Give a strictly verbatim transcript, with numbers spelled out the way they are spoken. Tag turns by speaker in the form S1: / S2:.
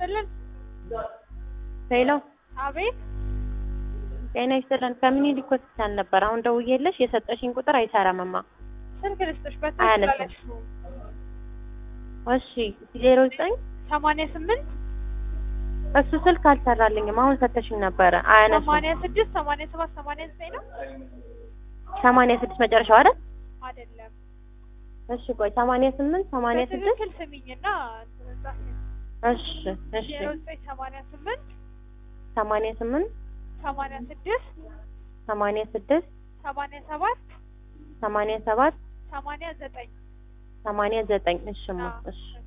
S1: ይስጥልን።
S2: ሄሎ
S1: አቤት።
S2: ጤና ይስጥልን። ከምኒልክ ሆስፒታል ነበር። አሁን ደውዬልሽ የሰጠሽኝ ቁጥር አይሰራምማ።
S1: ስልክ ልስጥሽ
S2: አያነሳም።
S1: በትክክል
S2: እሺ ዜሮ ዘጠኝ
S1: ሰማንያ ስምንት
S2: እሱ ስልክ አልሰራልኝም። አሁን ሰጠሽኝ ነበረ አያነሳም።
S1: ሰማንያ ስድስት ሰማንያ ሰባት ሰማንያ ዘጠኝ ነው
S2: ሰማንያ ስድስት መጨረሻው አይደል?
S1: አይደለም።
S2: እሺ ቆይ ሰማንያ ስምንት ሰማንያ ስድስት
S1: በትክክል ስሚኝና
S2: እሺ እሺ
S1: ዜሮ ዘጠኝ ሰማንያ ስምንት
S2: ሰማንያ ስምንት
S1: ሰማንያ ስድስት
S2: ሰማንያ ስድስት
S1: ሰማንያ ሰባት
S2: ሰማንያ ሰባት
S1: ሰማንያ ዘጠኝ
S2: ሰማንያ ዘጠኝ እሺማ እሺ